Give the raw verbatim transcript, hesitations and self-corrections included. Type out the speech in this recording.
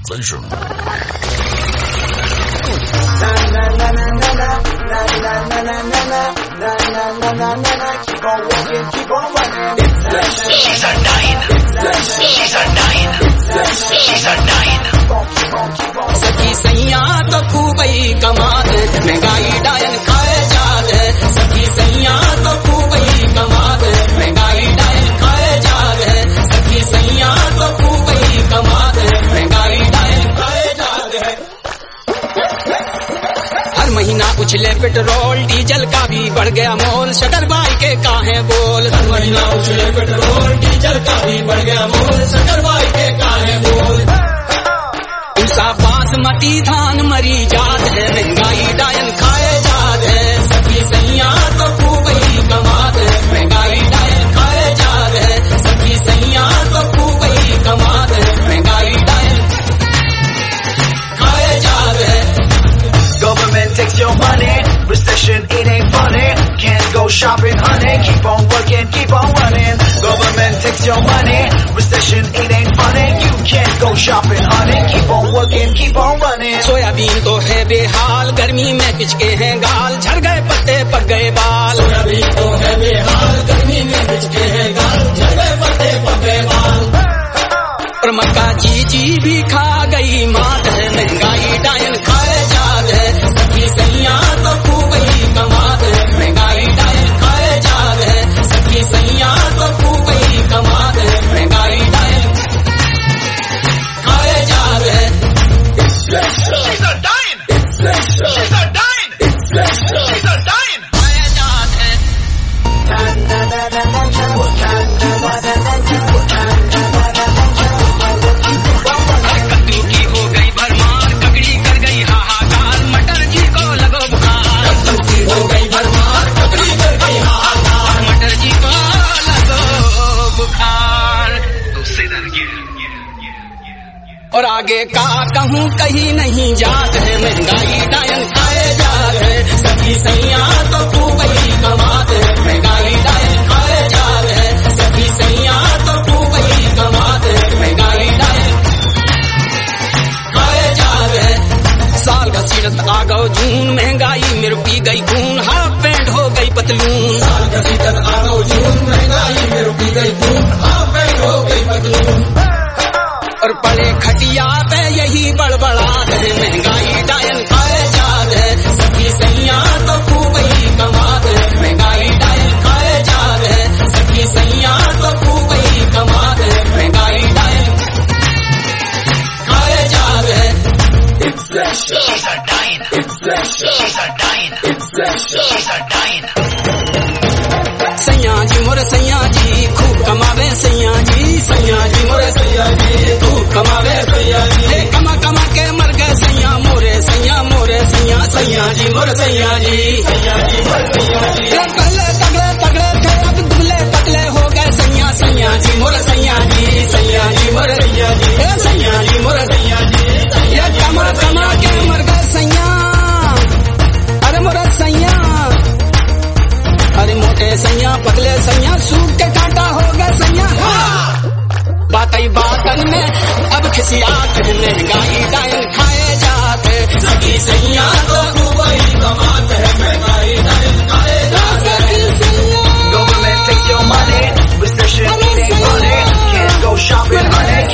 Invasion. Keep on walking, keep on running. She's a nine. She's a nine. She's a nine. सखी सैया तो खूब ही कमाल, महंगाई डायन खाए जाल है। सखी सैया तो खूब ही कमाल, महंगाई डायन खाए जाल है। सखी सैया तो खूब ही कमाल, महंगाई डायन खाए जाल है। हर महीना उछले पेट्रोल डीजल का भी बढ़ गया मोल, शटर बाई के काहे बोल। हर महीना उछले पेट्रोल डीजल का भी बढ़ गया मोल, शटर बाई के काहे बोल। उषा बासमती धान मरी जात है, महंगाई डायन खाए जात है। सखी सैया तो खूब ही कमात है, महंगाई डायन खाए जात है। सखी सैया तो खूब ही कमात है, महंगाई डायन खाए जात है। Government takes your money, recession it ain't funny. Can't go shopping, honey. Keep on working, keep on running. Government takes your money, recession it ain't funny. You can't go shopping, honey. Keep on working, keep on running. Soybean तो है बेहाल, गर्मी में पिचके हैं गाल, झड़ गए पत्ते पक गए बाल। सोयाबीन तो है बेहाल, गर्मी में पिचके हैं गाल, झड़ गए पत्ते पक गए बाल। और मक्का चीची भी खा गई मात है, महंगाई डायन खाए जात है। सखी सैया तो खूब ही कमात है, महंगाई डायन खाए जात है। सखी सैया तो खूब ही कमात है, महंगाई डायन खाए जात है। She's a dime. She's a dime. She's a dime. खाए जात है। कद्दू की हो गई भरमार, ककड़ी कर गई हाहाकार, मटर जी को लगो बुखार। कद्दू की हो गई भरमार, ककड़ी कर गई हाहाकार, मटर जी को लगो बुखार। और आगे का कहूँ कहीं नहीं जात है, महंगाई डायन खाए जात है। सखी सैया तो खूब ही कमात है, महंगाई डायन खाए जात है। सखी सैया तो खूब ही कमात है, महंगाई डायन खाए जात है। साल घसीटत आ गो जून, महंगाई में रुपी गई खून, हाफ पैंट हो गई पतलून। साल घसीटत आ गो जून, महंगाई में रुपी गई खून, हाफ पैंट हो गई पतलून। और पड़े खटिया पे यही बड़बड़ात है, महंगाई डायन खाए जात है। सखी सैया तो खूब ही कमात है, महंगाई डायन खाए जात है। सखी सैया तो खूब ही कमात है, महंगाई डायन खाए जात है। She's a dime. She's a dime. She's a dime. सैया जी मोरे सैया जी खूब कमावे, सैया जी सैया जी मोरे सैया जी खूब कमावे, सैया जी कमा कमा के मर गए सैया मोरे, सैया मोरे सैया सैया जी मोरे सैया जी सैया जी मोरे सैया जी। पहले तगड़े तगड़े थे अब दुबले पतले हो गए सैया, सैया जी मोरे सैया जी सैया जी मोरे सैया जी सैया जी मोरे सैया जी। ये कमा कमा के मर गए सैया, अरे मोरे सैया, अरे मोटे सैया पतले सैया सूख के कांटा हो गए सैया। बात ही बातन में अब खिसियात है, महंगाई डायन खाए जात है। सखी सैया तो खूब ही कमात है, महंगाई डायन खाए जात है। Government takes your money, recession it ain't funny. Can't go shopping, honey.